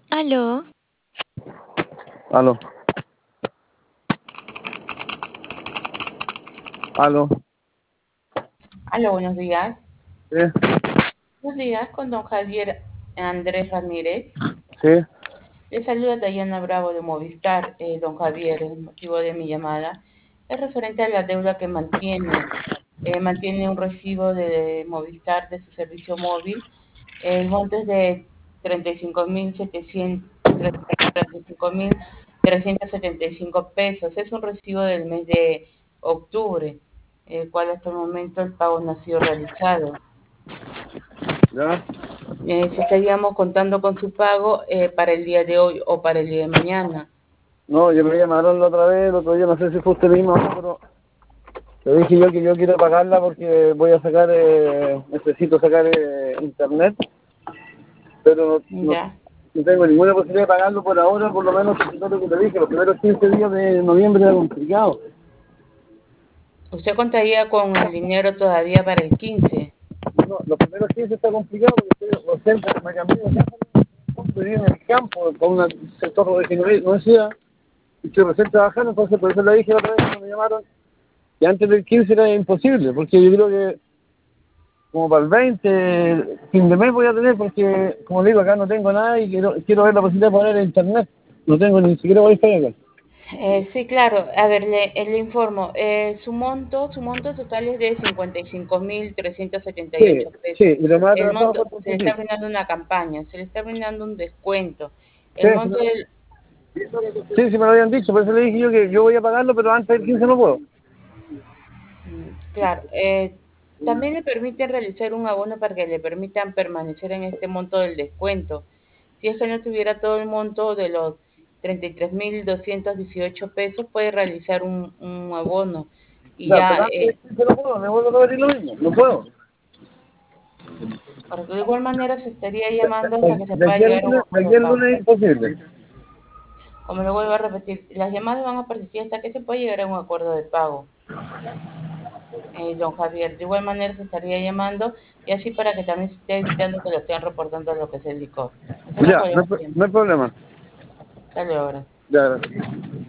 Aló, Aló, aló, Aló, buenos días. sí, Buenos días con don Javier Andrés Ramírez. sí, Le saluda Dayana Bravo de Movistar. Don Javier, el motivo de mi llamada es referente a la deuda que mantiene. Mantiene un recibo de Movistar de su servicio móvil. El monto es de 35.375 pesos. Es un recibo del mes de octubre, el cual hasta el momento el pago no ha sido realizado. ya. Si estaríamos contando con su pago para el día de hoy o para el día de mañana. No, yo me llamaron la otra vez, el otro día, no sé si fue usted mismo, ¿no? Pero le dije yo que yo quiero pagarla porque voy a sacar, necesito sacar internet, pero Ya. no tengo ninguna posibilidad de pagarlo por ahora, por lo menos, no lo que te dije, los primeros 15 días de noviembre era complicado. ¿Usted contaría con el dinero todavía para el 15? No, los primeros 15 está complicado porque estoy cerca, me cambié de casa, estoy en el campo, con un sector de universidad, y estoy recién trabajando, entonces por eso le dije la otra vez cuando me llamaron, que antes del 15 era imposible, porque yo creo que como para el 20, fin de mes voy a tener, porque como le digo, acá no tengo nada y quiero ver la posibilidad de poner internet. No tengo ni siquiera wifi acá. Sí, claro. A ver, le informo. Su monto total es de 55.378 Sí, sí, pesos. y lo más El atrasado monto, por se le está competir. brindando una campaña, se le está brindando un descuento. Sí, El monto del, sí, sí me lo habían dicho, por eso le dije yo que yo voy a pagarlo, pero antes del 15 no puedo. Claro, también le permiten realizar un abono para que le permitan permanecer en este monto del descuento. Si es que no tuviera todo el monto de los 33.218 pesos, puede realizar un abono y Ya, ya, pero antes del 15 no puedo, me vuelvo a repetir lo mismo, no puedo. porque de igual manera se estaría llamando hasta que se De pueda aquí al llegar a un lunes, de acuerdo aquí de al pago. lunes es imposible. Como lo vuelvo a repetir, las llamadas van a persistir hasta que se pueda llegar a un acuerdo de pago. Don Javier. De igual manera se estaría llamando y así para que también se esté evitando que lo estén reportando a lo que es el licor. Hacemos Ya, por no, el tiempo. no hay problema. Hasta luego. Ya, gracias.